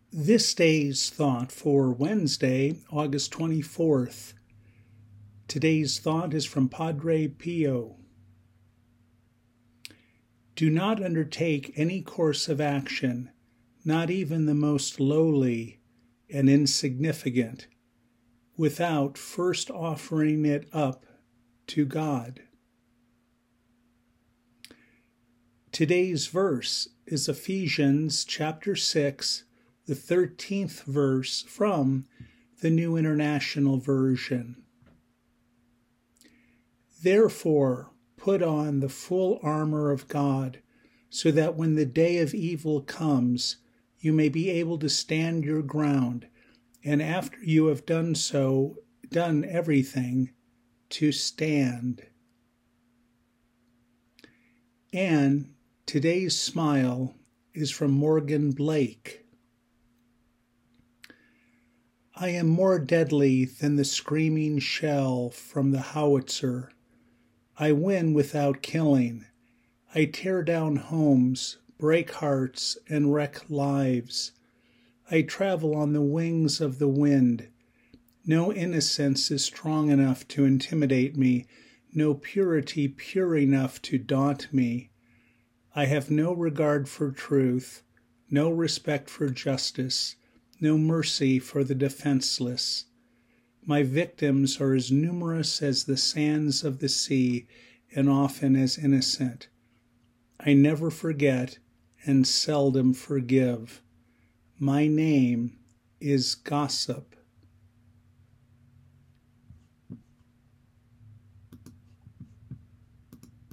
This day's thought for Wednesday, August 24th. Today's thought is from Padre Pio. Do not undertake any course of action, not even the most lowly and insignificant, without first offering it up to God. Today's verse is Ephesians chapter 6, the 13th verse from the New International Version. Therefore, put on the full armor of God, so that when the day of evil comes, you may be able to stand your ground, and after you have done everything, to stand. And today's smile is from Morgan Blake. I am more deadly than the screaming shell from the howitzer. I win without killing. I tear down homes, break hearts, and wreck lives. I travel on the wings of the wind. No innocence is strong enough to intimidate me, no purity pure enough to daunt me. I have no regard for truth, no respect for justice, no mercy for the defenseless. My victims are as numerous as the sands of the sea, and often as innocent. I never forget and seldom forgive. My name is Gossip.